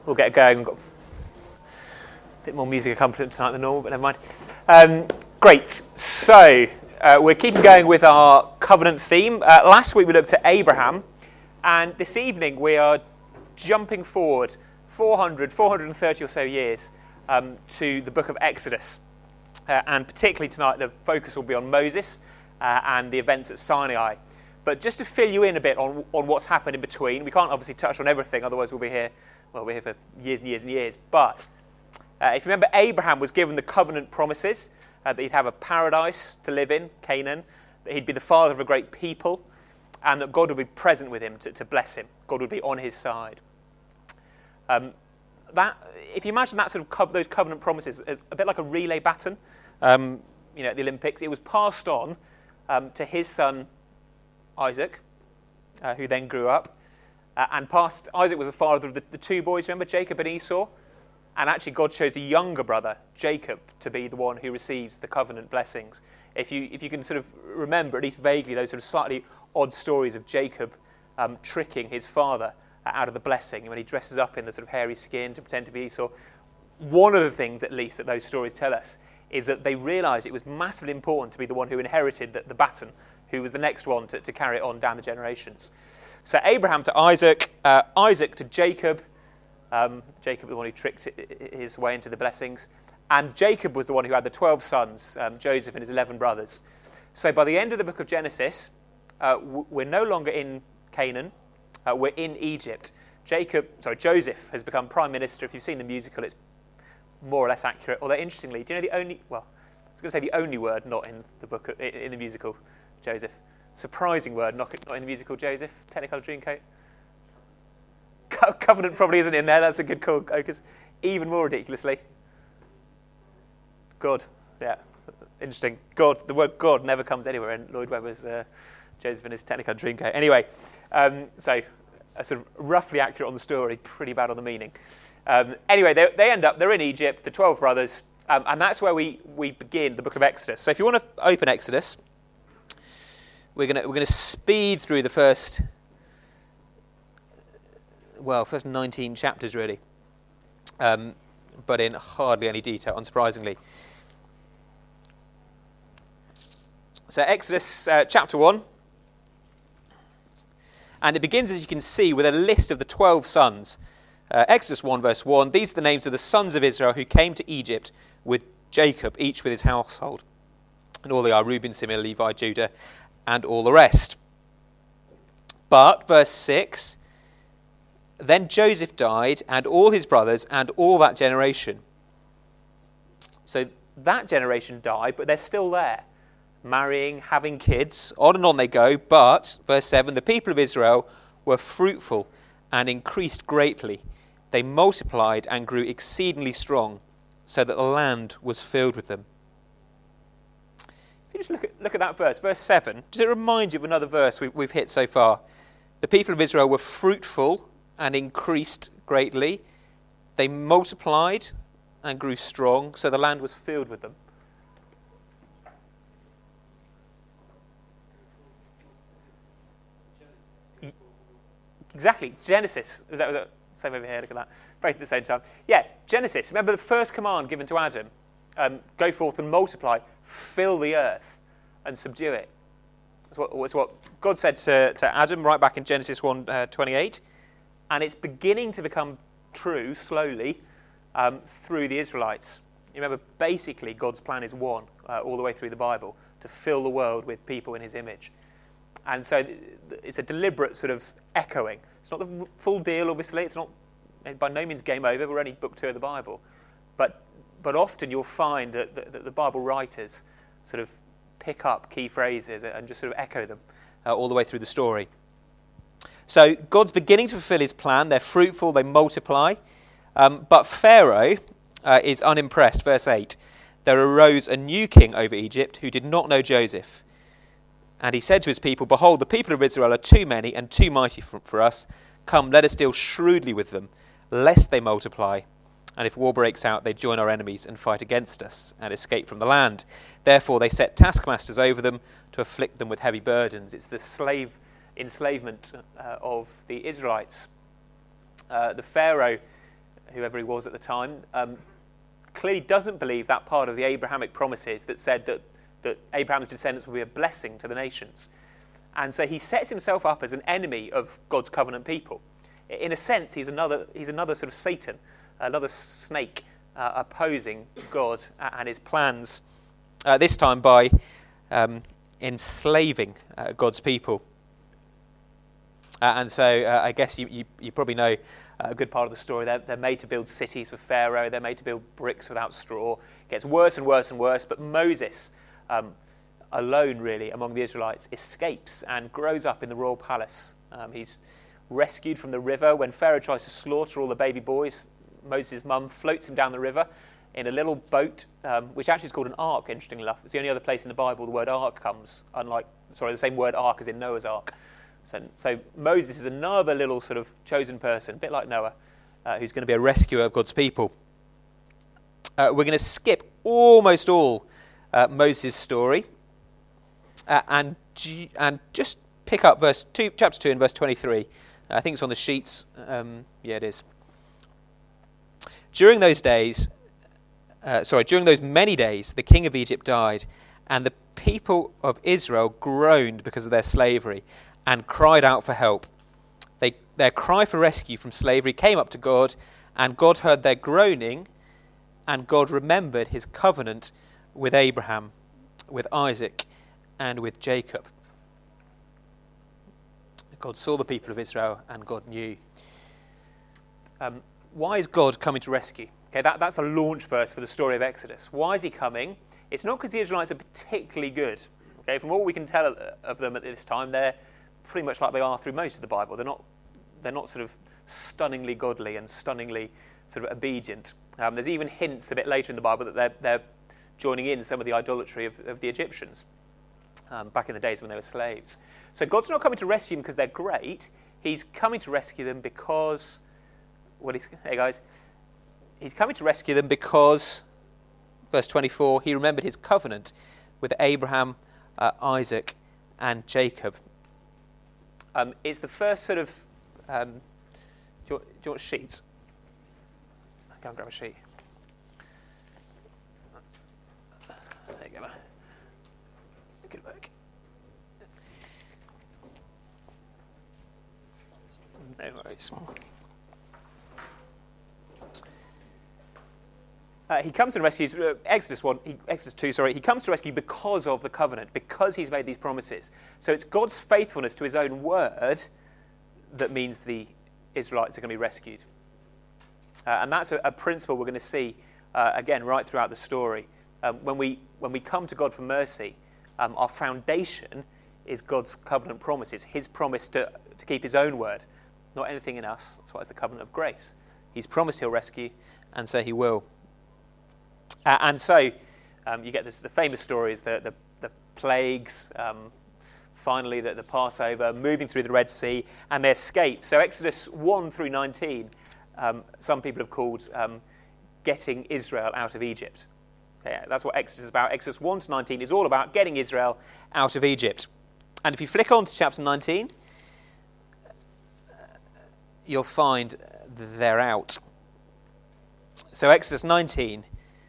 We'll get going. We've got a bit more music accompaniment tonight than normal, but never mind. Great. So, we're keeping going with our covenant theme. Last week we looked at Abraham, and this evening we are jumping forward 430 or so years to the book of Exodus. And particularly tonight, the focus will be on Moses and the events at Sinai. But just to fill you in a bit on what's happened in between, we can't obviously touch on everything, otherwise we'll be here for years and years and years. But if you remember, Abraham was given the covenant promises that he'd have a paradise to live in, Canaan, that he'd be the father of a great people, and that God would be present with him to bless him. God would be on his side. If you imagine that sort of those covenant promises as a bit like a relay baton, at the Olympics, it was passed on to his son Isaac, who then grew up, and Isaac was the father of the two boys. Remember, Jacob and Esau, and actually God chose the younger brother, Jacob, to be the one who receives the covenant blessings. If you can sort of remember, at least vaguely, those sort of slightly odd stories of Jacob tricking his father out of the blessing when he dresses up in the sort of hairy skin to pretend to be Esau. One of the things, at least, that those stories tell us is that they realised it was massively important to be the one who inherited the baton, who was the next one to carry it on down the generations. So Abraham to Isaac, Isaac to Jacob, Jacob the one who tricked his way into the blessings, and Jacob was the one who had the 12 sons, Joseph and his 11 brothers. So by the end of the book of Genesis, we're no longer in Canaan, we're in Egypt. Joseph has become prime minister. If you've seen the musical, it's more or less accurate. Although interestingly, do you know the only word not in the book, in the musical, Joseph? Surprising word not in the musical, Joseph. Technicolor Dreamcoat. Covenant probably isn't in there. That's a good call, Oakers. Even more ridiculously, God. Yeah, interesting. God. The word God never comes anywhere in Lloyd Webber's Joseph and his Technicolor Dreamcoat. Anyway, so sort of roughly accurate on the story, pretty bad on the meaning. Anyway, they end up. They're in Egypt, the 12 brothers, and that's where we begin the book of Exodus. So if you want to open Exodus, we're going to speed through the first 19 chapters really, but in hardly any detail, unsurprisingly. So Exodus chapter 1, and it begins, as you can see, with a list of the 12 sons. Exodus 1 verse 1, these are the names of the sons of Israel who came to Egypt with Jacob, each with his household. And all they are Reuben, Simeon, Levi, Judah, and all the rest. But, verse 6, then Joseph died, and all his brothers, and all that generation. So that generation died, but they're still there, marrying, having kids, on and on they go. But, verse 7, the people of Israel were fruitful and increased greatly. They multiplied and grew exceedingly strong, so that the land was filled with them. If you just look at that verse 7, does it remind you of another verse we've hit so far? The people of Israel were fruitful and increased greatly. They multiplied and grew strong, so the land was filled with them. Exactly, Genesis. Is that same over here? Look at that. Both at the same time. Yeah, Genesis. Remember the first command given to Adam? Go forth and multiply, fill the earth, and subdue it. That's what God said to Adam right back in Genesis 1:28, and it's beginning to become true slowly through the Israelites. You remember, basically, God's plan is one all the way through the Bible, to fill the world with people in his image. And so it's a deliberate sort of echoing. It's not the full deal, obviously. It's not by no means game over. We're only book 2 of the Bible. But often you'll find that the Bible writers sort of pick up key phrases and just sort of echo them all the way through the story. So God's beginning to fulfill his plan. They're fruitful, they multiply. But Pharaoh is unimpressed. Verse 8, there arose a new king over Egypt who did not know Joseph. And he said to his people, behold, the people of Israel are too many and too mighty for us. Come, let us deal shrewdly with them, lest they multiply. And if war breaks out, they join our enemies and fight against us and escape from the land. Therefore they set taskmasters over them to afflict them with heavy burdens. It's the slave enslavement of the Israelites. The Pharaoh whoever he was at the time, clearly doesn't believe that part of the Abrahamic promises that said that Abraham's descendants will be a blessing to the nations. And so he sets himself up as an enemy of God's covenant people. In a sense, he's another sort of Satan, another snake opposing God and his plans, this time by enslaving God's people. And so I guess you probably know a good part of the story. They're made to build cities for Pharaoh. They're made to build bricks without straw. It gets worse and worse and worse. But Moses, alone really among the Israelites, escapes and grows up in the royal palace. He's rescued from the river when Pharaoh tries to slaughter all the baby boys. Moses' mum floats him down the river in a little boat, which actually is called an ark, interestingly enough. It's the only other place in the Bible the word ark comes, the same word ark as in Noah's ark. So Moses is another little sort of chosen person, a bit like Noah, who's going to be a rescuer of God's people. We're going to skip almost all Moses' story and just pick up chapter 2 and verse 23. I think it's on the sheets. Yeah, it is. During those many days, the king of Egypt died, and the people of Israel groaned because of their slavery and cried out for help. Their cry for rescue from slavery came up to God, and God heard their groaning, and God remembered his covenant with Abraham, with Isaac, and with Jacob. God saw the people of Israel, and God knew. Why is God coming to rescue? Okay, that's a launch verse for the story of Exodus. Why is he coming? It's not because the Israelites are particularly good. Okay, from all we can tell of them at this time, they're pretty much like they are through most of the Bible. They're not sort of stunningly godly and stunningly sort of obedient. There's even hints a bit later in the Bible that they're joining in some of the idolatry of the Egyptians back in the days when they were slaves. So God's not coming to rescue them because they're great. He's coming to rescue them because... He's coming to rescue them because, verse 24, he remembered his covenant with Abraham, Isaac, and Jacob. It's the first sort of... do you want sheets? Go and grab a sheet. There you go. Good work. No worries. He comes and rescues Exodus 2. He comes to rescue because of the covenant, because he's made these promises. So it's God's faithfulness to his own word that means the Israelites are going to be rescued. And that's a principle we're going to see again right throughout the story. When we come to God for mercy, our foundation is God's covenant promises, his promise to keep his own word, not anything in us. That's why it's the covenant of grace. He's promised he'll rescue, and so he will. And so you get the famous stories, the plagues, finally the Passover, moving through the Red Sea, and their escape. So Exodus 1 through 19, some people have called getting Israel out of Egypt. Okay, that's what Exodus is about. Exodus 1 to 19 is all about getting Israel out of Egypt. And if you flick on to chapter 19, you'll find they're out. So Exodus 19...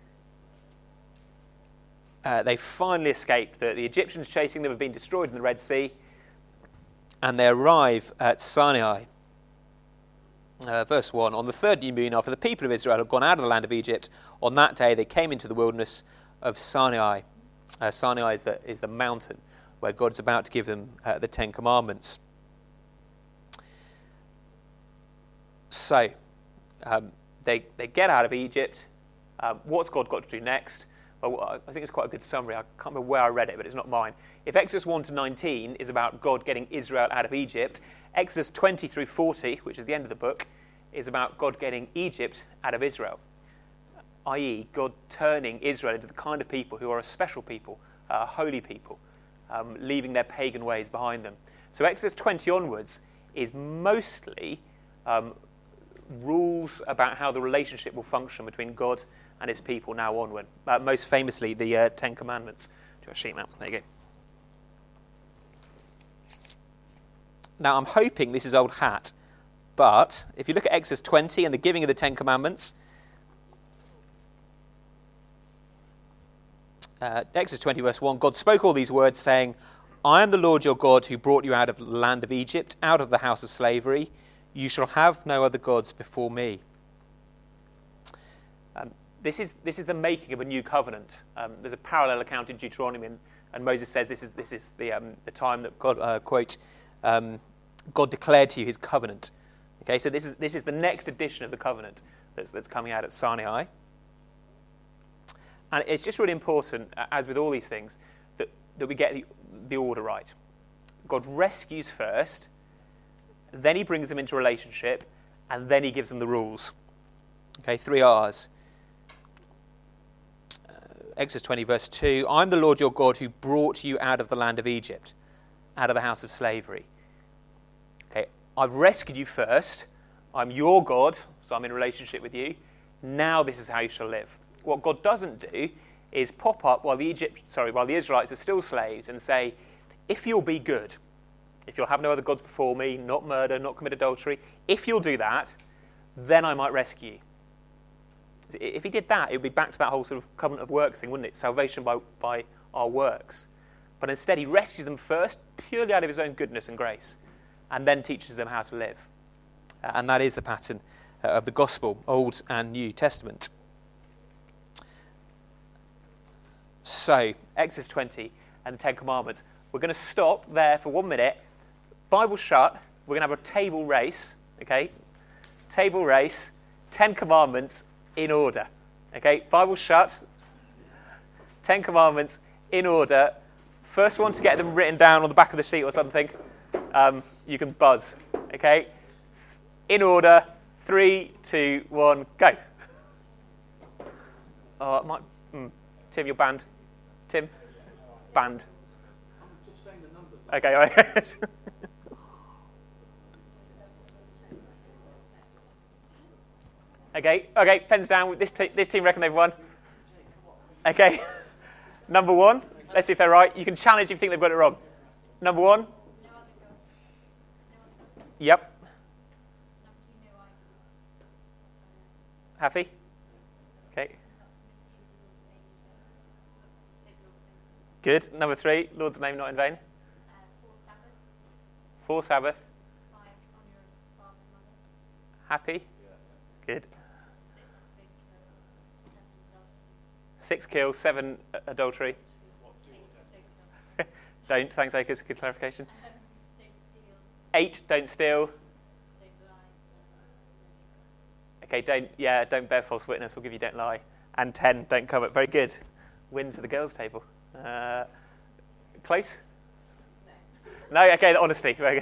they finally escaped. The Egyptians chasing them have been destroyed in the Red Sea, and they arrive at Sinai. Verse 1, on the third new moon, after the people of Israel had gone out of the land of Egypt, on that day they came into the wilderness of Sinai. Sinai is the mountain where God's about to give them the Ten Commandments. So, they get out of Egypt. What's God got to do next? Well, I think it's quite a good summary. I can't remember where I read it, but it's not mine. If Exodus 1 to 19 is about God getting Israel out of Egypt, Exodus 20 through 40, which is the end of the book, is about God getting Egypt out of Israel, i.e. God turning Israel into the kind of people who are a special people, holy people, leaving their pagan ways behind them. So Exodus 20 onwards is mostly rules about how the relationship will function between God and his people now onward. Most famously, the Ten Commandments. Do a sheet map. There you go. Now, I'm hoping this is old hat But if you look at Exodus 20 and the giving of the Ten Commandments, Exodus 20 verse 1, God spoke all these words saying, I am the Lord your God who brought you out of the land of Egypt, out of the house of slavery. You shall have no other gods before me. This is the making of a new covenant. There's a parallel account in Deuteronomy, and Moses says this is the time that God quote God declared to you his covenant. Okay, so this is the next edition of the covenant that's coming out at Sinai. And it's just really important, as with all these things, that we get the order right. God rescues first, then he brings them into relationship, and then he gives them the rules. Okay, 3 R's. Exodus 20 verse 2, I'm the Lord your God who brought you out of the land of Egypt, out of the house of slavery. Okay, I've rescued you first. I'm your God, so I'm in relationship with you. Now this is how you shall live. What God doesn't do is pop up while the Israelites are still slaves and say, if you'll be good, if you'll have no other gods before me, not murder, not commit adultery, if you'll do that, then I might rescue you. If he did that, it would be back to that whole sort of covenant of works thing, wouldn't it? Salvation by our works. But instead, he rescues them first, purely out of his own goodness and grace, and then teaches them how to live. And that is the pattern of the gospel, Old and New Testament. So, Exodus 20 and the Ten Commandments. We're going to stop there for 1 minute. Bible shut. We're going to have a table race. Okay? Table race. 10 Commandments in order. Okay? Bible shut. 10 Commandments in order. First one to get them written down on the back of the sheet or something, you can buzz. Okay? In order. 3, 2, 1, go. Tim, you're banned. Tim? Banned. I'm just saying the numbers. Okay, all right. Okay, pens down. This team reckon they've won. Okay. Number 1. Let's see if they're right. You can challenge if you think they've got it wrong. Number 1. Yep. Happy? Okay. Good. Number 3, Lord's name not in vain. 4 Sabbath. Happy? Good. 6 kill, 7 adultery. Don't. Thanks, Acres. Good clarification. 8, don't steal. Okay, don't bear false witness. We'll give you don't lie. And 10, don't covet. Very good. Win to the girls' table. Close? No, okay, honesty. Very good.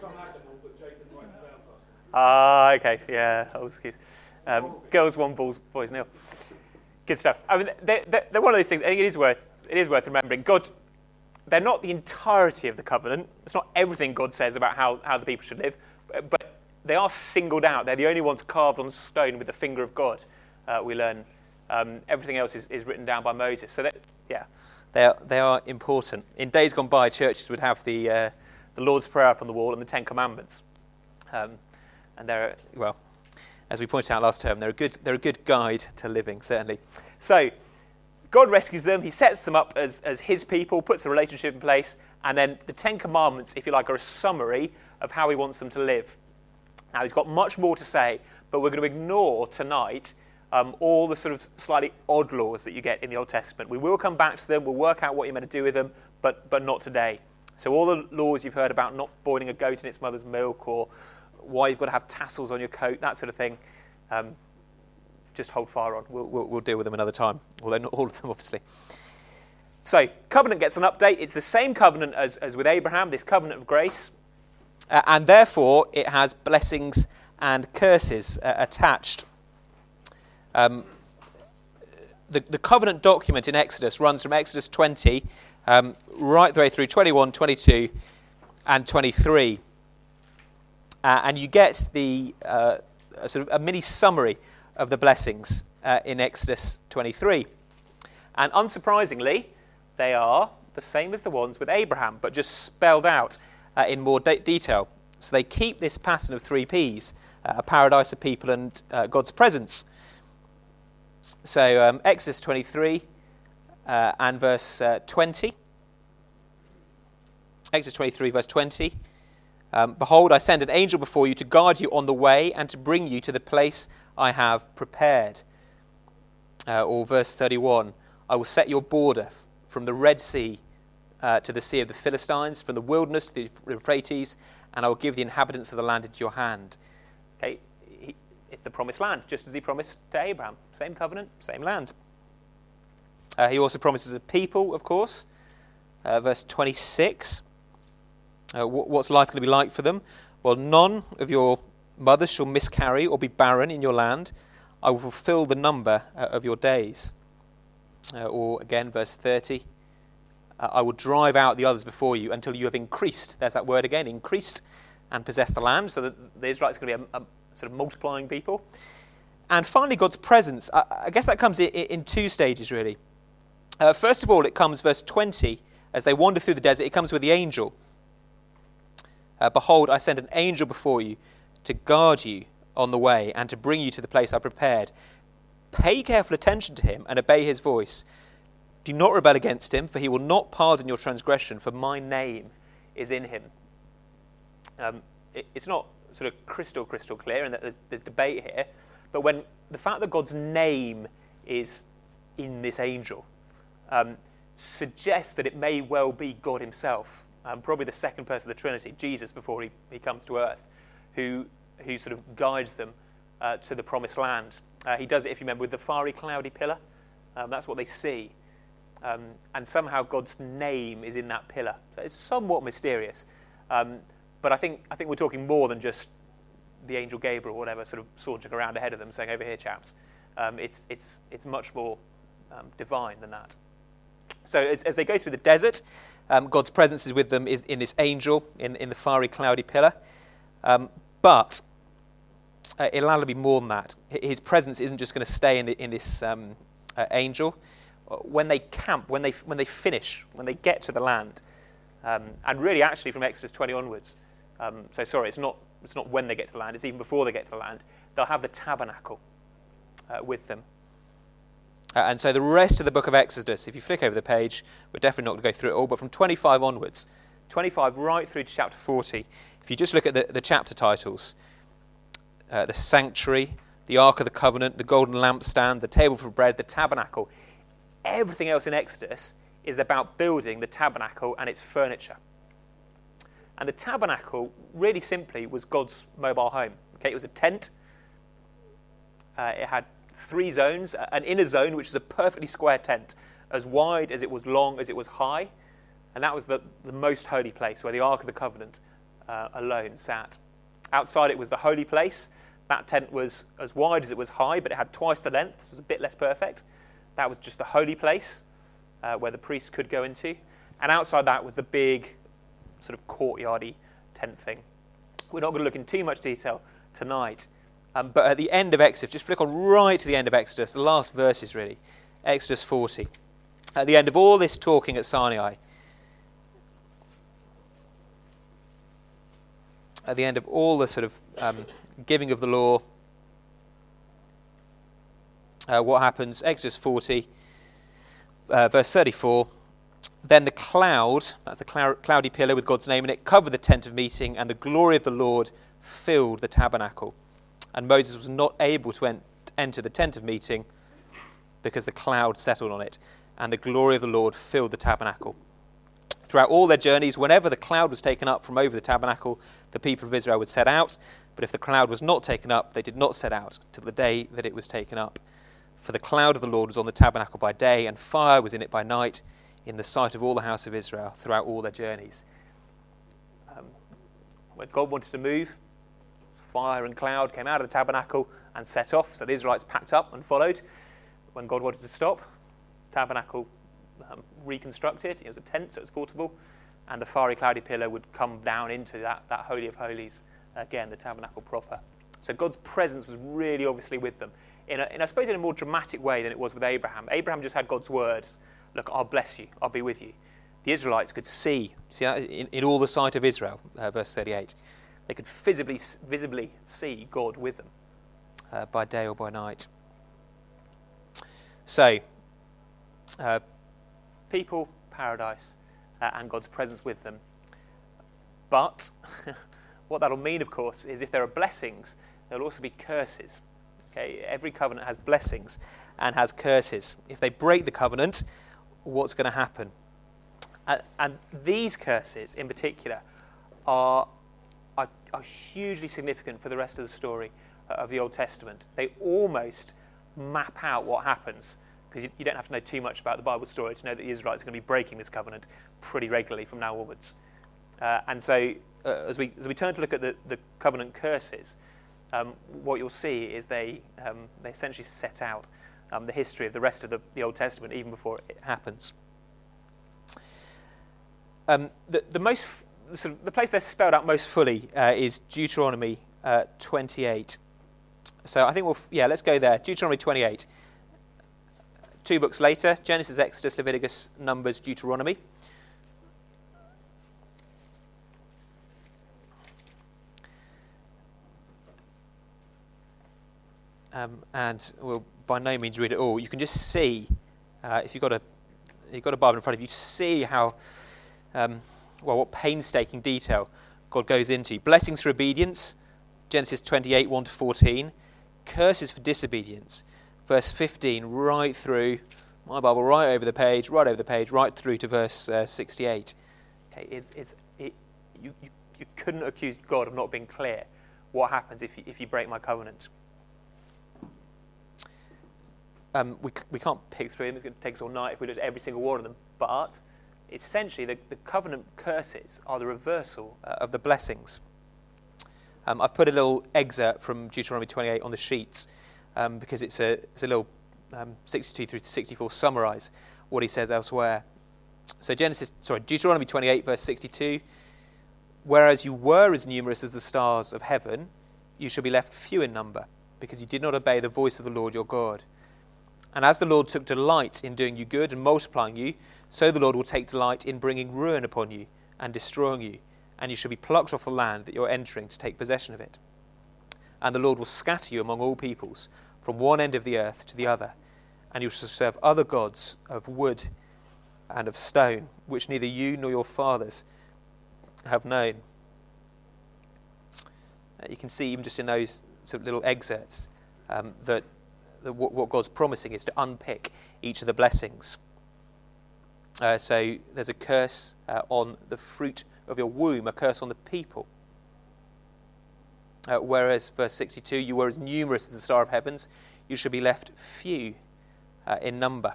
Okay, yeah. Girls 1, boys 0. Good stuff. I mean, they're one of those things. I think it is worth remembering. God, they're not the entirety of the covenant. It's not everything God says about how the people should live, but they are singled out. They're the only ones carved on stone with the finger of God. We learn everything else is written down by Moses. So they are important. In days gone by, churches would have the Lord's Prayer up on the wall and the Ten Commandments. And they're, well, as we pointed out last term, they're a good guide to living, certainly. So God rescues them. He sets them up as his people, puts the relationship in place, and then the Ten Commandments, if you like, are a summary of how he wants them to live. Now, he's got much more to say, but we're going to ignore tonight all the sort of slightly odd laws that you get in the Old Testament. We will come back to them. We'll work out what you're meant to do with them, but not today. So all the laws you've heard about not boiling a goat in its mother's milk, or why you've got to have tassels on your coat, that sort of thing, just hold fire on. We'll deal with them another time, although not all of them, obviously. So covenant gets an update. It's the same covenant as with Abraham, this covenant of grace. And therefore, it has blessings and curses attached. The covenant document in Exodus runs from Exodus 20 right the way through 21, 22, and 23. And you get the sort of a mini summary of the blessings in Exodus 23. And unsurprisingly, they are the same as the ones with Abraham, but just spelled out in more detail. So they keep this pattern of 3 Ps, a paradise, a people, and God's presence. So Exodus 23 and verse 20. Exodus 23, verse 20. Behold, I send an angel before you to guard you on the way and to bring you to the place I have prepared. Or verse 31, I will set your border from the Red Sea to the Sea of the Philistines, from the wilderness to the Euphrates, and I will give the inhabitants of the land into your hand. Okay, it's the promised land, just as he promised to Abraham. Same covenant, same land. He also promises a people, of course. Verse 26. What's life going to be like for them? Well, none of your mothers shall miscarry or be barren in your land. I will fulfill the number of your days. Or again, verse 30. I will drive out the others before you until you have increased. There's that word again, increased, and possessed the land. So that the Israelites are going to be a sort of multiplying people. And finally, God's presence. I guess that comes in 2 stages, really. First of all, it comes, verse 20, as they wander through the desert, it comes with the angel. Behold, I send an angel before you to guard you on the way and to bring you to the place I prepared. Pay careful attention to him and obey his voice. Do not rebel against him, for he will not pardon your transgression, for my name is in him. It's not sort of crystal clear, and that there's debate here, but when the fact that God's name is in this angel suggests that it may well be God himself, probably the second person of the Trinity, Jesus, before he comes to earth, who sort of guides them to the promised land. He does it, if you remember, with the fiery, cloudy pillar. That's what they see. And somehow God's name is in that pillar. So it's somewhat mysterious. But I think we're talking more than just the angel Gabriel or whatever sort of sauntering around ahead of them saying, over here, chaps. It's much more divine than that. So as they go through the desert, God's presence is with them is in this angel, in the fiery, cloudy pillar. But it'll allow to be more than that. His presence isn't just going to stay in this angel. When they camp, when they finish, when they get to the land, and really actually from Exodus 20 onwards, it's not when they get to the land, it's even before they get to the land, they'll have the tabernacle with them. And so the rest of the book of Exodus, if you flick over the page, we're definitely not going to go through it all, but from 25 onwards, 25 right through to chapter 40, if you just look at the chapter titles, the sanctuary, the Ark of the Covenant, the golden lampstand, the table for bread, the tabernacle, everything else in Exodus is about building the tabernacle and its furniture. And the tabernacle, really simply, was God's mobile home. Okay, it was a tent. It had 3 zones, an inner zone, which is a perfectly square tent, as wide as it was long as it was high. And that was the most holy place, where the Ark of the Covenant alone sat. Outside it was the holy place. That tent was as wide as it was high, but it had twice the length, so it was a bit less perfect. That was just the holy place, where the priests could go into. And outside that was the big sort of courtyardy tent thing. We're not going to look in too much detail tonight. But at the end of Exodus, just flick on right to the end of Exodus, the last verses really, Exodus 40. At the end of all this talking at Sinai, at the end of all the sort of giving of the law, what happens? Exodus 40, verse 34. Then the cloud, that's the cloudy pillar with God's name in it, covered the tent of meeting, and the glory of the Lord filled the tabernacle. And Moses was not able to enter the tent of meeting because the cloud settled on it, and the glory of the Lord filled the tabernacle. Throughout all their journeys, whenever the cloud was taken up from over the tabernacle, the people of Israel would set out. But if the cloud was not taken up, they did not set out till the day that it was taken up. For the cloud of the Lord was on the tabernacle by day, and fire was in it by night, in the sight of all the house of Israel throughout all their journeys. When God wanted to move, fire and cloud came out of the tabernacle and set off. So the Israelites packed up and followed. When God wanted to stop, tabernacle reconstructed. It was a tent, so it was portable. And the fiery, cloudy pillar would come down into that Holy of Holies, again, the tabernacle proper. So God's presence was really obviously with them, I suppose in a more dramatic way than it was with Abraham. Abraham just had God's words. Look, I'll bless you. I'll be with you. The Israelites could see that in all the sight of Israel, verse 38. They could visibly see God with them by day or by night. So, people, paradise, and God's presence with them. But what that'll mean, of course, is if there are blessings, there'll also be curses. Okay, every covenant has blessings and has curses. If they break the covenant, what's going to happen? And these curses, in particular, are hugely significant for the rest of the story of the Old Testament. They almost map out what happens, because you don't have to know too much about the Bible story to know that the Israelites are going to be breaking this covenant pretty regularly from now onwards. And so, as we turn to look at the covenant curses, what you'll see is they essentially set out the history of the rest of the Old Testament even before it happens. The place they're spelled out most fully is Deuteronomy 28. So I think let's go there. Deuteronomy 28. 2 books later, Genesis, Exodus, Leviticus, Numbers, Deuteronomy. And we'll by no means read it all. You can just see, if you've got a Bible in front of you, see how what painstaking detail God goes into. Blessings for obedience, Genesis 28, 1 to 14. Curses for disobedience, verse 15, right through, my Bible, right over the page, right through to verse 68. Okay, you couldn't accuse God of not being clear what happens if you break my covenant. We can't pick through them. It's going to take us all night if we look at every single one of them. But essentially, the covenant curses are the reversal of the blessings. I've put a little excerpt from Deuteronomy 28 on the sheets because it's a little 62 through to 64 summarise what he says elsewhere. So Deuteronomy 28 verse 62. Whereas you were as numerous as the stars of heaven, you shall be left few in number, because you did not obey the voice of the Lord your God. And as the Lord took delight in doing you good and multiplying you, so the Lord will take delight in bringing ruin upon you and destroying you, and you shall be plucked off the land that you're entering to take possession of it. And the Lord will scatter you among all peoples, from one end of the earth to the other, and you shall serve other gods of wood and of stone, which neither you nor your fathers have known. You can see even just in those sort of little excerpts that what God's promising is to unpick each of the blessings. So there's a curse on the fruit of your womb, a curse on the people. Whereas, verse 62, you were as numerous as the star of heavens, you shall be left few in number.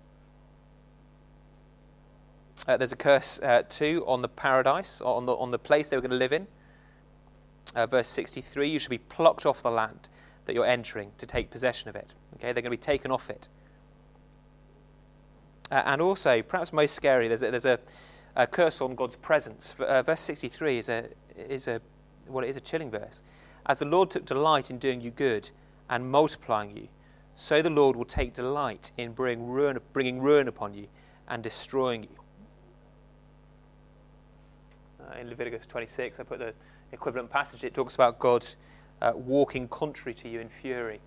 There's a curse too on the paradise, on the place they were going to live in. Verse 63, you shall be plucked off the land that you're entering to take possession of it. Okay, they're going to be taken off it. And also, perhaps most scary, there's a curse on God's presence. Verse 63 is a chilling verse. As the Lord took delight in doing you good and multiplying you, so the Lord will take delight in bringing ruin upon you and destroying you. In Leviticus 26, I put the equivalent passage. It talks about God walking contrary to you in fury.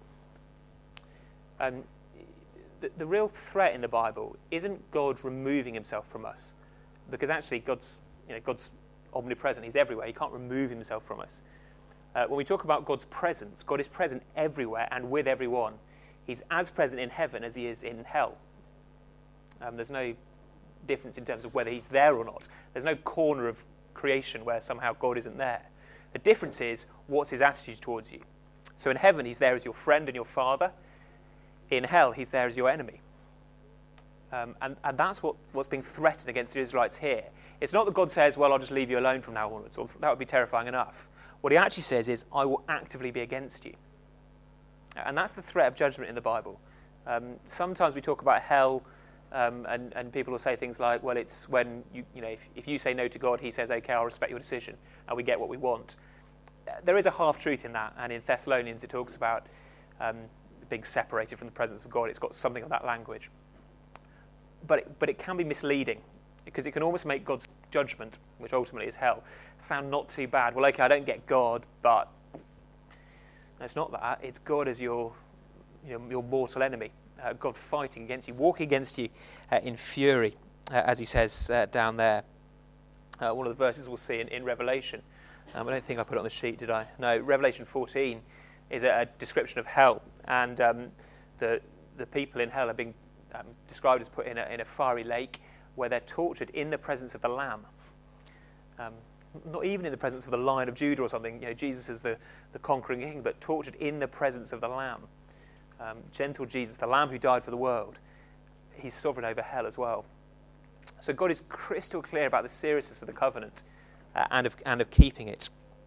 The real threat in the Bible isn't God removing himself from us, because actually God's omnipresent. He's everywhere. He can't remove himself from us. When we talk about God's presence, God is present everywhere and with everyone. He's as present in heaven as he is in hell. There's no difference in terms of whether he's there or not. There's no corner of creation where somehow God isn't there. The difference is what's his attitude towards you. So in heaven, he's there as your friend and your father. In hell, he's there as your enemy. And that's what's being threatened against the Israelites here. It's not that God says, well, I'll just leave you alone from now onwards. That would be terrifying enough. What he actually says is, I will actively be against you. And that's the threat of judgment in the Bible. Sometimes we talk about hell, and people will say things like, well, it's when, if you say no to God, he says, okay, I'll respect your decision, and we get what we want. There is a half-truth in that, and in Thessalonians it talks about being separated from the presence of God. It's got something of that language. But it can be misleading, because it can almost make God's judgment, which ultimately is hell, sound not too bad. Well, okay, I don't get God, but it's not that. It's God as your mortal enemy, God fighting against you, walking against you in fury, as he says down there. One of the verses we'll see in Revelation. I don't think I put it on the sheet, did I? No, Revelation 14 is a description of hell, and the people in hell are being described as put in a fiery lake where they're tortured in the presence of the Lamb. Not even in the presence of the Lion of Judah or something. Jesus is the conquering king, but tortured in the presence of the Lamb. Gentle Jesus, the Lamb who died for the world, he's sovereign over hell as well. So God is crystal clear about the seriousness of the covenant and of keeping it.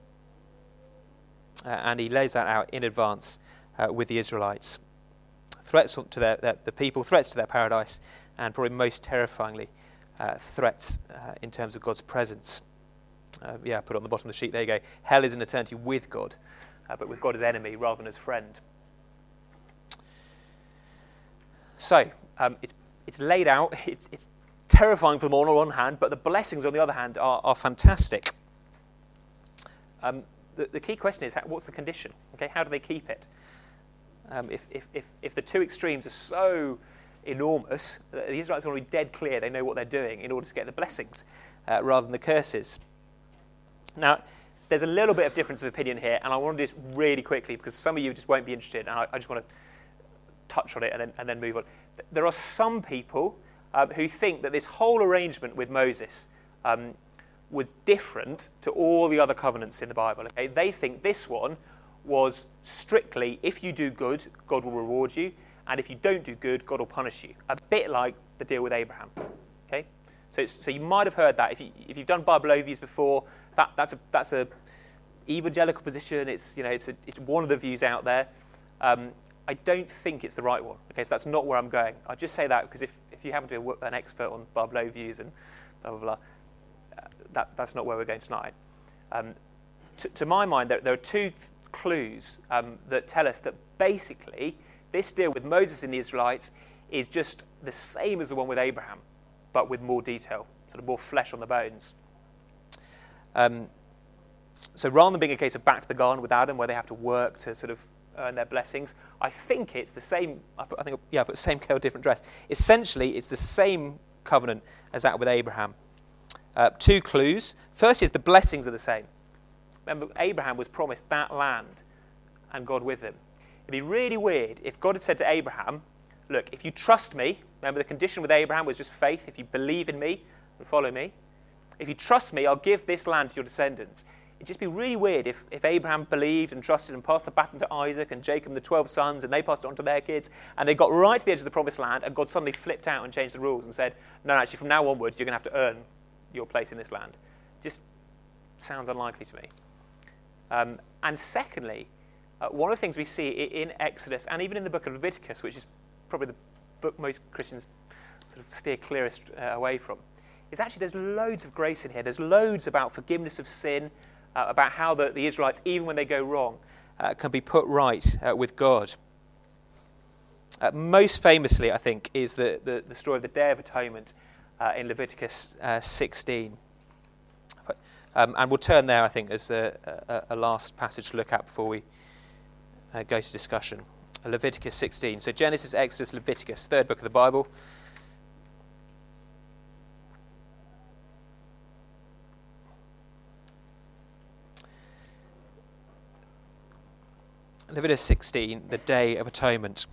And he lays that out in advance with the Israelites. Threats to the people, threats to their paradise, and probably most terrifyingly, threats in terms of God's presence. Put it on the bottom of the sheet, there you go. Hell is an eternity with God, but with God as enemy rather than as friend. So, it's laid out, it's terrifying for them on one hand, but the blessings on the other hand are fantastic. The key question is, what's the condition? Okay, how do they keep it? If the two extremes are so enormous, the Israelites are already dead clear, they know what they're doing in order to get the blessings rather than the curses. Now, there's a little bit of difference of opinion here, and I want to do this really quickly because some of you just won't be interested, and I just want to touch on it and then move on. There are some people who think that this whole arrangement with Moses was different to all the other covenants in the Bible. Okay? They think this one was strictly, if you do good, God will reward you, and if you don't do good, God will punish you. A bit like the deal with Abraham. Okay, so you might have heard that if you've done Bible overviews before. That's a evangelical position. It's one of the views out there. I don't think it's the right one. Okay, so that's not where I'm going. I just say that because if you happen to be an expert on Bible overviews and blah blah blah, that's not where we're going tonight. To my mind, there are two clues that tell us that basically this deal with Moses and the Israelites is just the same as the one with Abraham, but with more detail, sort of more flesh on the bones. So rather than being a case of back to the garden with Adam, where they have to work to sort of earn their blessings, I think it's the same. I put same coat, different dress. Essentially, it's the same covenant as that with Abraham. Two clues. First is the blessings are the same. Remember, Abraham was promised that land and God with him. It'd be really weird if God had said to Abraham, look, if you trust me, remember the condition with Abraham was just faith, if you believe in me and follow me, if you trust me, I'll give this land to your descendants. It'd just be really weird if Abraham believed and trusted and passed the baton to Isaac and Jacob and the 12 sons, and they passed it on to their kids, and they got right to the edge of the promised land, and God suddenly flipped out and changed the rules and said, no, actually, from now onwards, you're going to have to earn your place in this land. Just sounds unlikely to me. And secondly, one of the things we see in Exodus and even in the book of Leviticus, which is probably the book most Christians sort of steer clearest away from, is actually there's loads of grace in here. There's loads about forgiveness of sin, about how the Israelites, even when they go wrong, can be put right with God. Most famously, I think, is the story of the Day of Atonement in Leviticus 16. And we'll turn there, I think, as a last passage to look at before we go to discussion. Leviticus 16. So Genesis, Exodus, Leviticus, third book of the Bible. Leviticus 16, the Day of Atonement.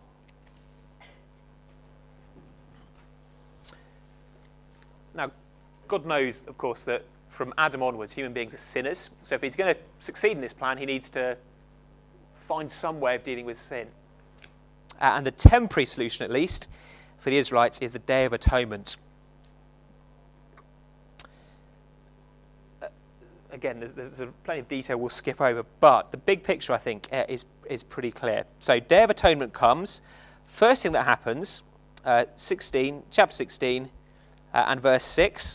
Now, God knows, of course, that from Adam onwards, human beings are sinners. So if he's going to succeed in this plan, he needs to find some way of dealing with sin. And the temporary solution, at least, for the Israelites is the Day of Atonement. Again, there's plenty of detail we'll skip over, but the big picture, I think, is pretty clear. So Day of Atonement comes. First thing that happens, chapter 16, and verse 6,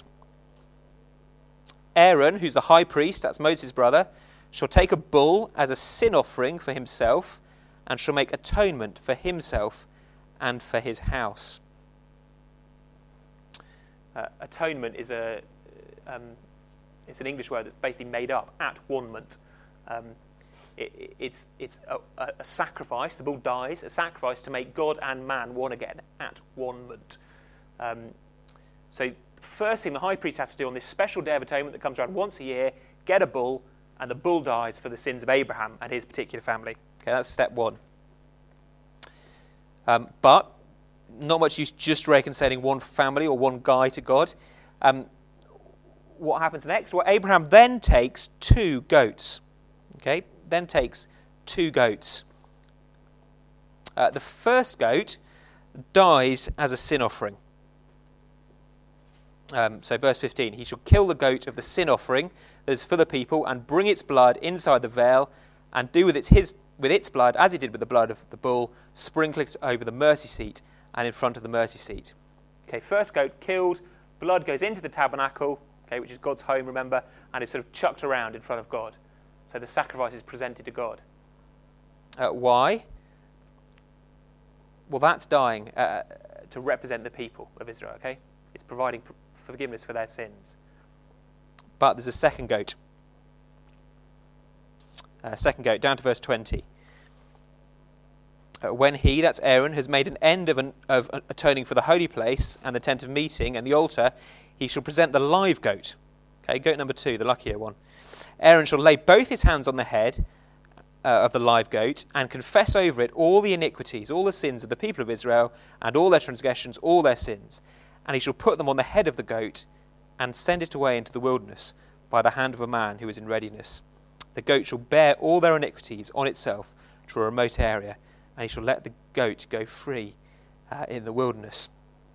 Aaron, who's the high priest, that's Moses' brother, shall take a bull as a sin offering for himself and shall make atonement for himself and for his house. Atonement is a it's an English word that's basically made up, at-one-ment. It's a sacrifice. The bull dies, a sacrifice to make God and man one again, at-one-ment. So the first thing the high priest has to do on this special Day of Atonement that comes around once a year, get a bull, and the bull dies for the sins of Abraham and his particular family. Okay, that's step one. But not much use just reconciling one family or one guy to God. What happens next? Well, Abraham then takes 2 goats. Okay, then takes 2 goats. The first goat dies as a sin offering. So verse 15, he shall kill the goat of the sin offering that is for the people and bring its blood inside the veil and do with its blood as he did with the blood of the bull, sprinkle it over the mercy seat and in front of the mercy seat. Okay, first goat killed, blood goes into the tabernacle, okay, which is God's home, remember, and is sort of chucked around in front of God. So the sacrifice is presented to God. Why? Well, that's dying to represent the people of Israel, okay? It's providing forgiveness for their sins. But there's a second goat. Down to verse 20. When he, that's Aaron, has made an end of atoning for the holy place and the tent of meeting and the altar, he shall present the live goat. Okay, goat number 2, the luckier one. Aaron shall lay both his hands on the head of the live goat and confess over it all the iniquities, all the sins of the people of Israel and all their transgressions, all their sins. And he shall put them on the head of the goat and send it away into the wilderness by the hand of a man who is in readiness. The goat shall bear all their iniquities on itself to a remote area, and he shall let the goat go free in the wilderness.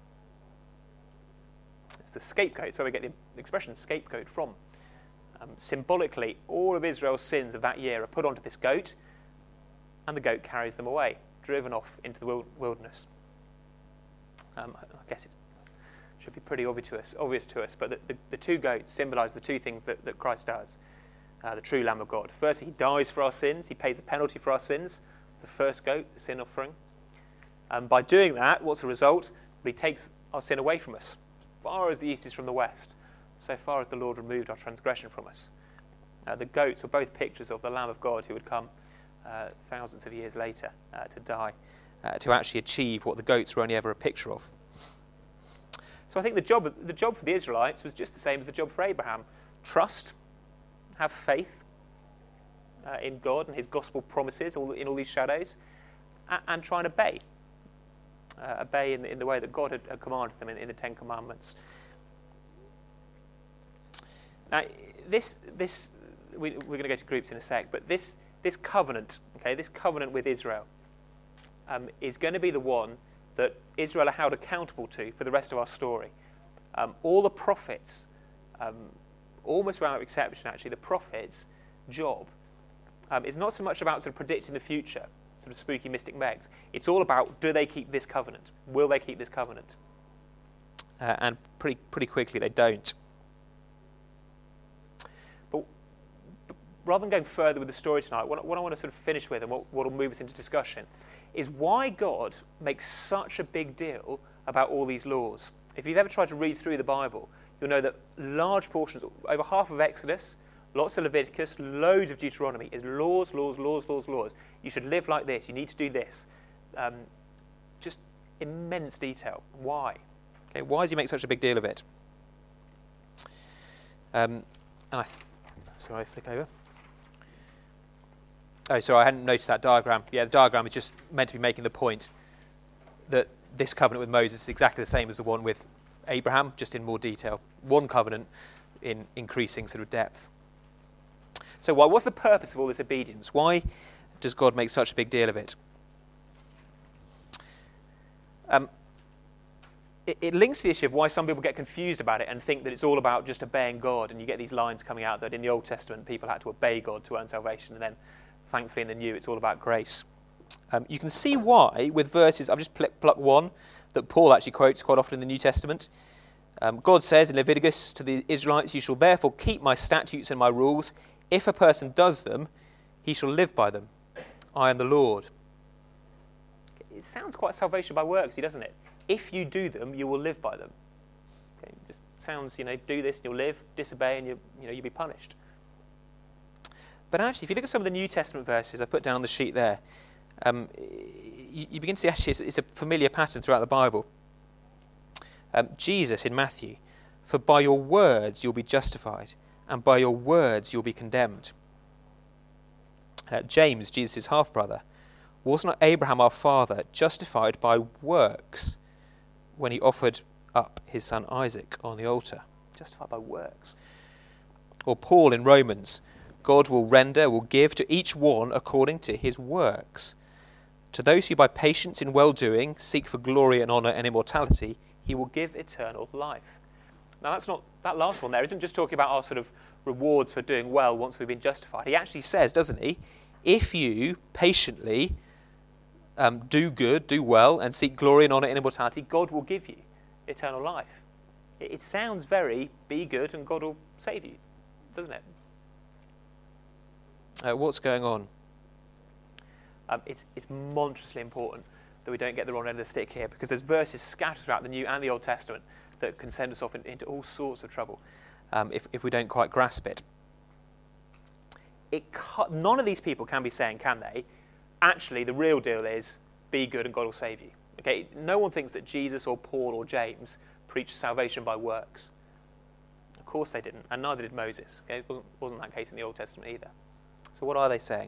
It's the scapegoat. It's where we get the expression scapegoat from. Symbolically, all of Israel's sins of that year are put onto this goat, and the goat carries them away, driven off into the wilderness. I guess it should be pretty obvious to us, but the 2 goats symbolise the 2 things that Christ does, the true Lamb of God. Firstly, he dies for our sins. He pays the penalty for our sins. It's the first goat, the sin offering. By doing that, what's the result? He takes our sin away from us, as far as the east is from the west, so far as the Lord removed our transgression from us. The goats were both pictures of the Lamb of God who would come thousands of years later to die, to actually achieve what the goats were only ever a picture of. So I think the job for the Israelites was just the same as the job for Abraham. Trust, have faith in God and his gospel promises in all these shadows, and try and obey. Obey in the way that God had commanded them in the 10 Commandments. Now, we're going to go to groups in a sec, but this covenant, okay, this covenant with Israel, is going to be the one that Israel are held accountable to for the rest of our story. All the prophets, almost without exception actually, the prophets' job is not so much about sort of predicting the future, sort of spooky mystic megs. It's all about, do they keep this covenant? Will they keep this covenant? And pretty quickly they don't. But rather than going further with the story tonight, what I want to sort of finish with, and what will move us into discussion, is why God makes such a big deal about all these laws. If you've ever tried to read through the Bible, you'll know that large portions, over half of Exodus, lots of Leviticus, loads of Deuteronomy, is laws, laws, laws, laws, laws. You should live like this. You need to do this. Just immense detail. Why? Okay, why does he make such a big deal of it? Sorry, flick over. Oh, sorry, I hadn't noticed that diagram. Yeah, the diagram is just meant to be making the point that this covenant with Moses is exactly the same as the one with Abraham, just in more detail. One covenant in increasing sort of depth. So what's the purpose of all this obedience? Why does God make such a big deal of it? It links to the issue of why some people get confused about it and think that it's all about just obeying God, and you get these lines coming out that in the Old Testament people had to obey God to earn salvation, and then thankfully in the New it's all about grace. You can see why with verses, I've just plucked one that Paul actually quotes quite often in the New Testament. God says in Leviticus to the Israelites, "You shall therefore keep my statutes and my rules. If a person does them, he shall live by them. I am the Lord." It sounds quite salvation by works, doesn't it? If you do them, you will live by them. Okay, just sounds, do this and you'll live, disobey and you'll be punished. But actually, if you look at some of the New Testament verses I put down on the sheet there, you begin to see actually it's a familiar pattern throughout the Bible. Jesus in Matthew, for by your words you'll be justified, and by your words you'll be condemned. James, Jesus' half-brother, was not Abraham our father justified by works when he offered up his son Isaac on the altar? Justified by works. Or Paul in Romans, God will give to each one according to his works. To those who by patience in well-doing seek for glory and honour and immortality, he will give eternal life. Now that last one there isn't just talking about our sort of rewards for doing well once we've been justified. He actually says, doesn't he, if you patiently do good, do well, and seek glory and honour and immortality, God will give you eternal life. It sounds very, be good and God will save you, doesn't it? What's going on? It's monstrously important that we don't get the wrong end of the stick here, because there's verses scattered throughout the New and the Old Testament that can send us off into all sorts of trouble if we don't quite grasp it. None of these people can be saying, can they, actually the real deal is be good and God will save you. Okay? No one thinks that Jesus or Paul or James preached salvation by works. Of course they didn't, and neither did Moses. Okay? It wasn't that case in the Old Testament either. So what are they saying?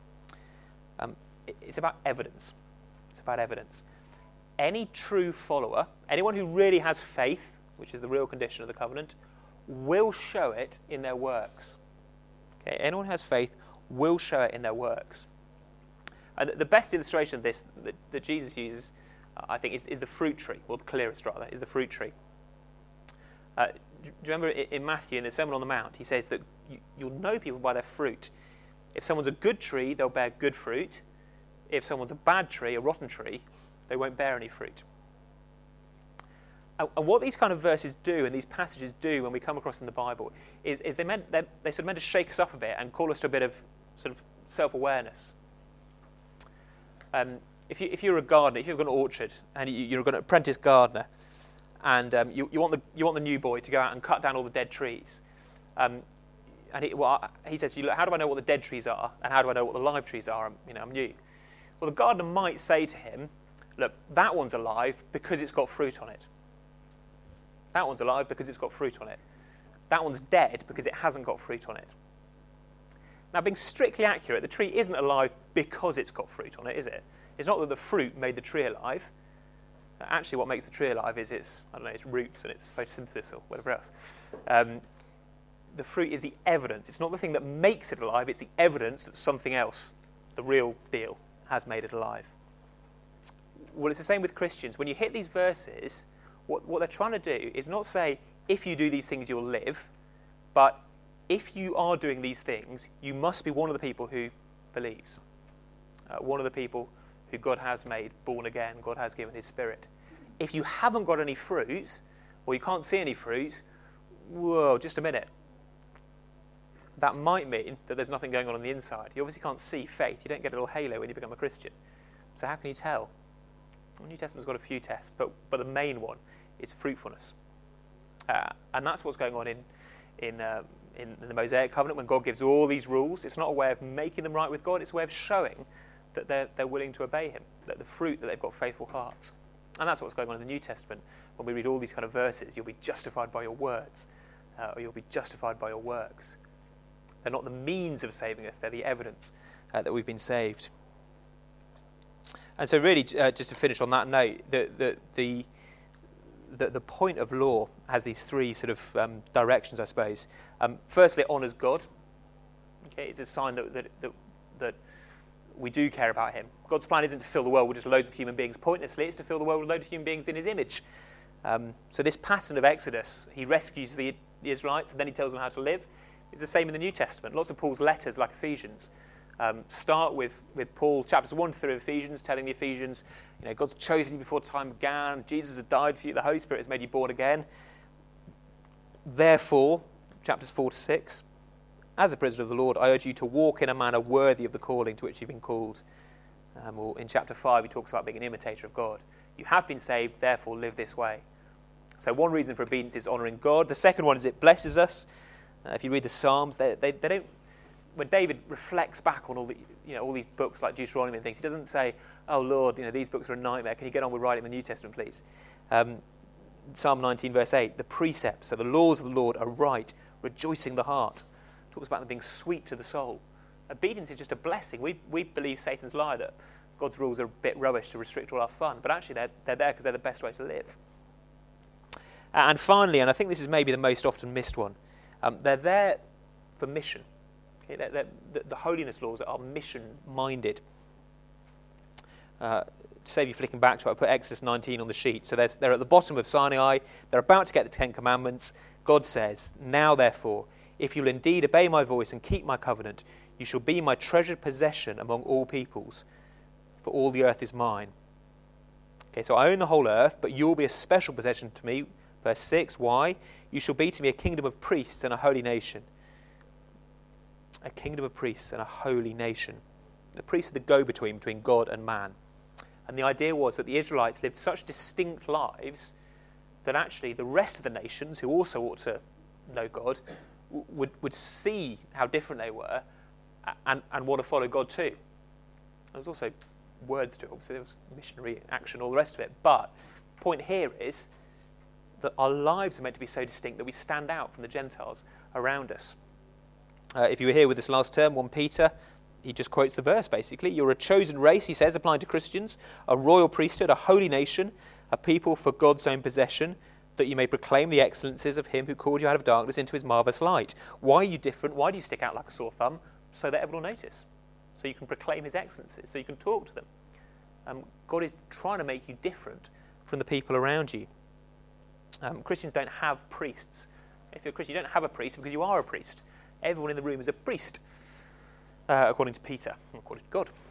It's about evidence. It's about evidence. Any true follower, anyone who really has faith, which is the real condition of the covenant, will show it in their works. Okay? Anyone who has faith will show it in their works. And the best illustration of this that Jesus uses, I think, is the fruit tree, or the clearest rather, is the fruit tree. Do you remember in Matthew, in the Sermon on the Mount, he says that you'll know people by their fruit. If someone's a good tree, they'll bear good fruit. If someone's a bad tree, a rotten tree, they won't bear any fruit. And what these kind of verses do, and these passages do when we come across in the Bible, is they're sort of meant to shake us up a bit and call us to a bit of sort of self-awareness. If you're a gardener, if you've got an orchard and you're an apprentice gardener, and you want the new boy to go out and cut down all the dead trees, and he says to you, look, how do I know what the dead trees are, and how do I know what the live trees are? I'm new. Well, the gardener might say to him, look, that one's alive because it's got fruit on it. That one's alive because it's got fruit on it. That one's dead because it hasn't got fruit on it. Now, being strictly accurate, the tree isn't alive because it's got fruit on it, is it? It's not that the fruit made the tree alive. Actually, what makes the tree alive is its roots and its photosynthesis or whatever else. The fruit is the evidence. It's not the thing that makes it alive, it's the evidence that something else, the real deal, has made it alive. Well, it's the same with Christians. When you hit these verses, what they're trying to do is not say, if you do these things, you'll live, but if you are doing these things, you must be one of the people who believes. One of the people who God has made born again, God has given his Spirit. If you haven't got any fruit, or you can't see any fruit, whoa, just a minute. That might mean that there's nothing going on the inside. You obviously can't see faith. You don't get a little halo when you become a Christian. So how can you tell? The New Testament's got a few tests, but the main one is fruitfulness. And that's what's going on in the Mosaic covenant when God gives all these rules. It's not a way of making them right with God. It's a way of showing that they're willing to obey him, that the fruit that they've got faithful hearts. And that's what's going on in the New Testament. When we read all these kind of verses, you'll be justified by your words, or you'll be justified by your works. They're not the means of saving us, they're the evidence that we've been saved. And so really, just to finish on that note, the point of law has these three sort of directions, I suppose. Firstly, it honours God. Okay, it's a sign that we do care about him. God's plan isn't to fill the world with just loads of human beings pointlessly, it's to fill the world with loads of human beings in his image. So this pattern of Exodus, he rescues the Israelites and then he tells them how to live. It's the same in the New Testament. Lots of Paul's letters, like Ephesians, start with Paul, chapters 1 through Ephesians, telling the Ephesians, God's chosen you before time began, Jesus has died for you, the Holy Spirit has made you born again. Therefore, chapters 4 to 6, as a prisoner of the Lord, I urge you to walk in a manner worthy of the calling to which you've been called. Or in chapter 5, he talks about being an imitator of God. You have been saved, therefore live this way. So one reason for obedience is honouring God. The second one is it blesses us. If you read the Psalms, they don't. When David reflects back on all these books like Deuteronomy and things, he doesn't say, "Oh Lord, these books are a nightmare. Can you get on with writing the New Testament, please?" Psalm 19, verse 8: "The precepts, so the laws of the Lord, are right, rejoicing the heart." Talks about them being sweet to the soul. Obedience is just a blessing. We believe Satan's lie that God's rules are a bit rubbish to restrict all our fun, but actually they're there because they're the best way to live. And finally, and I think this is maybe the most often missed one, they're there for mission. Okay? The holiness laws are mission-minded. To save you flicking back to it, I put Exodus 19 on the sheet. So they're at the bottom of Sinai. They're about to get the Ten Commandments. God says, "Now therefore, if you'll indeed obey my voice and keep my covenant, you shall be my treasured possession among all peoples, for all the earth is mine." Okay, so I own the whole earth, but you'll be a special possession to me. Verse 6, why? "You shall be to me a kingdom of priests and a holy nation." A kingdom of priests and a holy nation. The priests are the go-between between God and man. And the idea was that the Israelites lived such distinct lives that actually the rest of the nations, who also ought to know God, would see how different they were and want to follow God too. There was also words to it, obviously there was missionary action, all the rest of it. But the point here is that our lives are meant to be so distinct that we stand out from the Gentiles around us. If you were here with us last term, 1 Peter, he just quotes the verse basically. "You're a chosen race," he says, applying to Christians, "a royal priesthood, a holy nation, a people for God's own possession, that you may proclaim the excellencies of him who called you out of darkness into his marvellous light." Why are you different? Why do you stick out like a sore thumb? So that everyone will notice. So you can proclaim his excellencies, so you can talk to them. God is trying to make you different from the people around you. Christians don't have priests. If you're a Christian, you don't have a priest because you are a priest. Everyone in the room is a priest, according to Peter, according to God.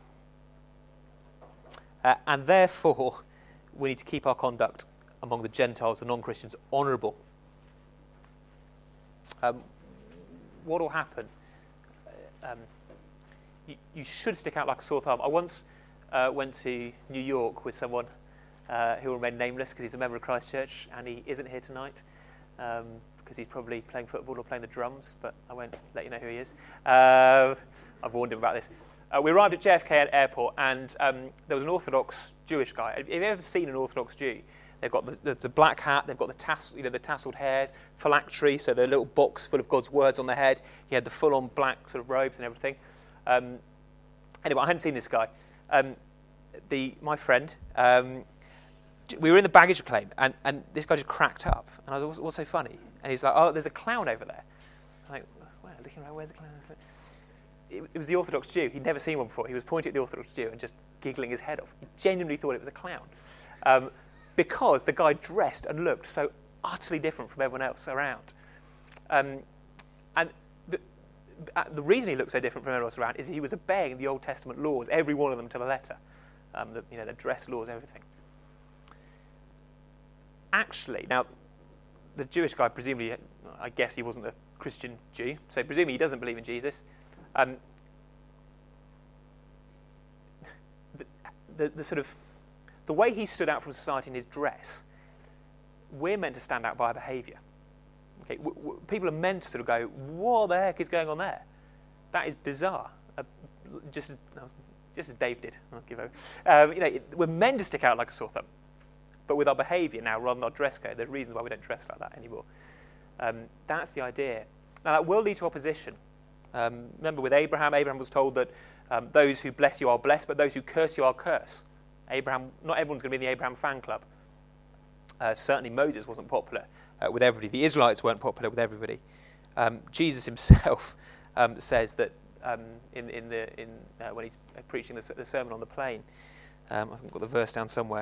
And therefore, we need to keep our conduct among the Gentiles, the non-Christians, honourable. What will happen? You should stick out like a sore thumb. I once went to New York with someone who will remain nameless because he's a member of Christ Church, and he isn't here tonight because he's probably playing football or playing the drums, but I won't let you know who he is. I've warned him about this. We arrived at JFK Airport, and there was an Orthodox Jewish guy. Have you ever seen an Orthodox Jew? They've got the black hat, they've got the tasseled hairs, phylactery, so the little box full of God's words on their head. He had the full-on black sort of robes and everything. Anyway, I hadn't seen this guy. My friend, we were in the baggage claim, and this guy just cracked up. And I was, "What's so funny?" And he's like, "Oh, there's a clown over there." I'm like, "Wow, looking around, where's the clown?" It was the Orthodox Jew. He'd never seen one before. He was pointing at the Orthodox Jew and just giggling his head off. He genuinely thought it was a clown. Because the guy dressed and looked so utterly different from everyone else around. And the reason he looked so different from everyone else around is he was obeying the Old Testament laws, every one of them to the letter. The dress laws, everything. Actually, now, the Jewish guy, presumably, I guess he wasn't a Christian Jew, so presumably he doesn't believe in Jesus. The way he stood out from society in his dress, we're meant to stand out by our behaviour. Okay, people are meant to sort of go, "What the heck is going on there? That is bizarre." Just as Dave did. I'll give over. We're meant to stick out like a sore thumb, but with our behaviour now, rather than our dress code, there's reasons why we don't dress like that anymore. That's the idea. Now that will lead to opposition. Remember, with Abraham was told that those who bless you, I'll bless, but those who curse you, I'll curse. Not everyone's going to be in the Abraham fan club. Certainly Moses wasn't popular with everybody. The Israelites weren't popular with everybody. Jesus himself says that when he's preaching the Sermon on the Plain, I've got the verse down somewhere.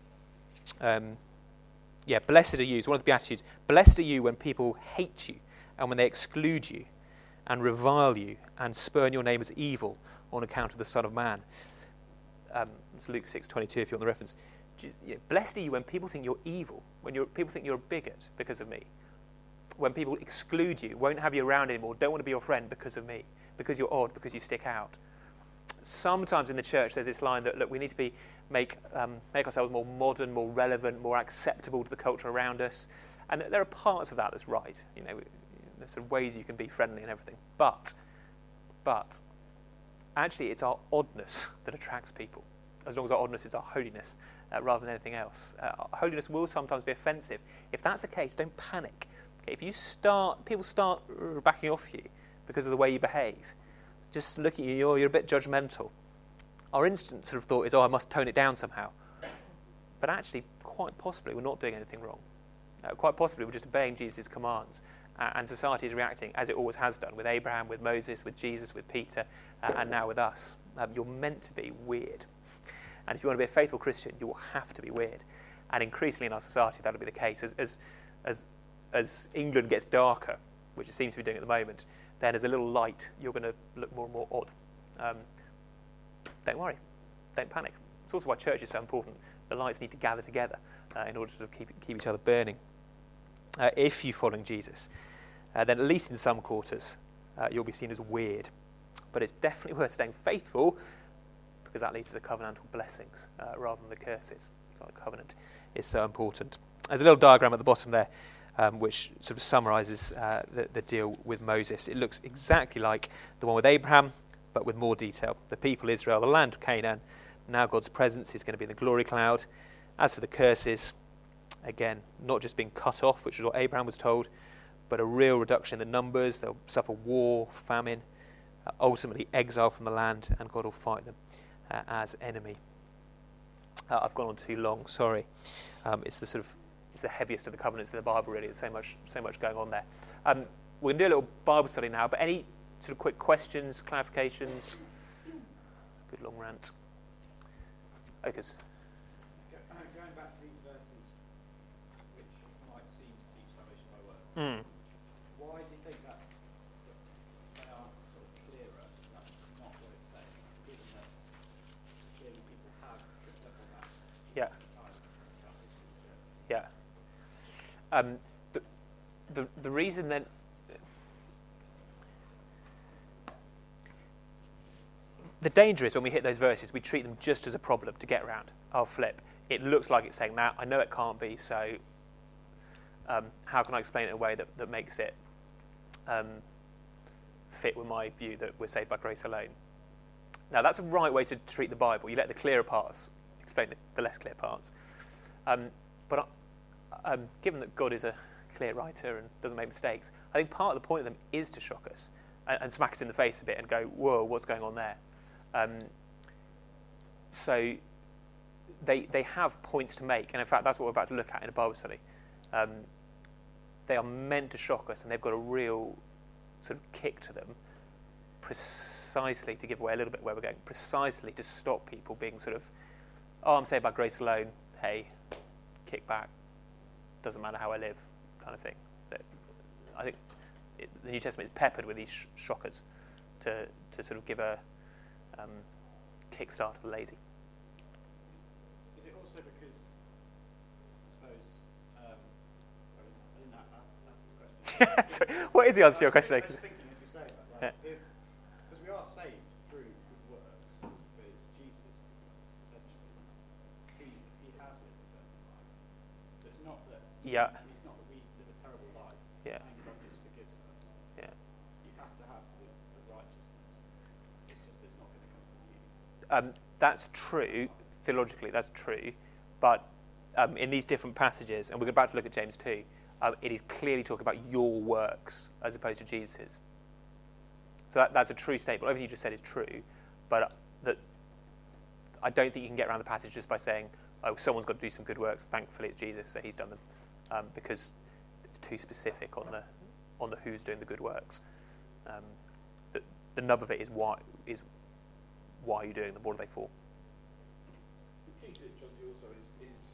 Blessed are you. It's one of the Beatitudes. Blessed are you when people hate you and when they exclude you and revile you and spurn your name as evil on account of the Son of Man. It's Luke 6:22 if you want the reference. Blessed are you when people think you're evil, when people think you're a bigot because of me. When people exclude you, won't have you around anymore, don't want to be your friend because of me, because you're odd, because you stick out. sometimes in the church there's this line that, look, we need to make ourselves more modern, more relevant, more acceptable to the culture around us. And there are parts of that that's right. There's sort of ways you can be friendly and everything. But actually it's our oddness that attracts people, as long as our oddness is our holiness rather than anything else. Holiness will sometimes be offensive. If that's the case, don't panic. Okay, if people start backing off you because of the way you behave, just look at you, you're a bit judgmental. Our instant sort of thought is, I must tone it down somehow. But actually, quite possibly, we're not doing anything wrong. Quite possibly, we're just obeying Jesus' commands. And society is reacting as it always has done, with Abraham, with Moses, with Jesus, with Peter, and now with us. You're meant to be weird. And if you want to be a faithful Christian, you will have to be weird. And increasingly in our society, that'll be the case. As England gets darker, which it seems to be doing at the moment, then as a little light, you're going to look more and more odd. Don't worry. Don't panic. It's also why church is so important. The lights need to gather together in order to keep each other burning. If you're following Jesus, then at least in some quarters, you'll be seen as weird. But it's definitely worth staying faithful, because that leads to the covenantal blessings rather than the curses. So the covenant is so important. There's a little diagram at the bottom there, which sort of summarises the deal with Moses. It looks exactly like the one with Abraham, but with more detail. The people Israel, the land of Canaan. Now God's presence is going to be in the glory cloud. As for the curses, again, not just being cut off, which is what Abraham was told, but a real reduction in the numbers. They'll suffer war, famine, ultimately exile from the land, and God will fight them as enemy. I've gone on too long, sorry. It's the heaviest of the covenants in the Bible, really. There's so much going on there. We're going to do a little Bible study now, but any sort of quick questions, clarifications? Good long rant. Ocas. Going back to these verses, which might seem to teach salvation by works, why do you think that they aren't sort of clearer? That's not what it's saying, given that clearly people have tripped up on that. Yeah. Yeah. The reason then. The danger is when we hit those verses, we treat them just as a problem to get around. I'll flip. It looks like it's saying that. I know it can't be, so how can I explain it in a way that makes it fit with my view that we're saved by grace alone? Now, that's a right way to treat the Bible. You let the clearer parts explain the less clear parts. But given that God is a clear writer and doesn't make mistakes, I think part of the point of them is to shock us and smack us in the face a bit and go, whoa, what's going on there? So they have points to make, and in fact that's what we're about to look at in a Bible study. They are meant to shock us, and they've got a real sort of kick to them, precisely to give away a little bit where we're going, precisely to stop people being sort of, I'm saved by grace alone, hey, kick back, doesn't matter how I live, kind of thing. I think the New Testament is peppered with these shockers to sort of give a kickstart to the lazy. Is it also because, I suppose, sorry, I didn't ask this question. So, what is the answer to your question? I was thinking as you say that, because we are saved through good works, but it's Jesus' good works, essentially. He has lived eternal life. So it's not that it's not that we live a terrible life and God just forgives us. Yeah. You have to have the righteousness. It's just it's not going to come from you. That's true, theologically that's true, but in these different passages, and we're about to look at James 2, it is clearly talking about your works as opposed to Jesus's. So that's a true statement. Everything you just said is true, but I don't think you can get around the passage just by saying, someone's got to do some good works, thankfully it's Jesus, so he's done them, because it's too specific on the who's doing the good works. The nub of it is why are you doing them? What are they for? The key to it, John, also is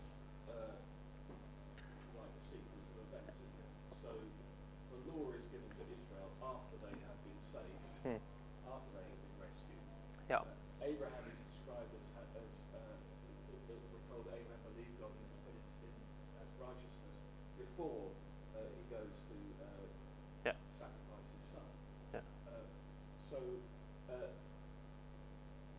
like the sequence of events, isn't it? So the law is given to Israel after they have been saved, after they have been rescued. Yeah. Abraham is described as we're told that Abraham believed God and was credited to him as righteousness before he goes to sacrifice his son. Yeah. So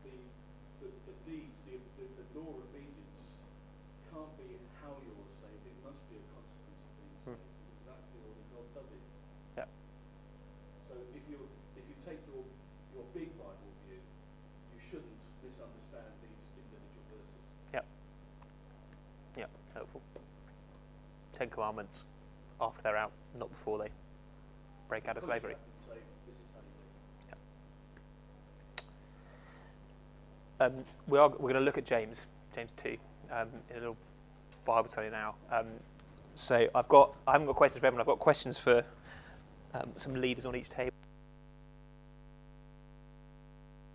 Yeah, helpful. 10 Commandments after they're out, not before they break out of slavery. So this is how you do it. We're going to look at James 2, in a little Bible study now. So I haven't got questions for everyone. I've got questions for some leaders on each table.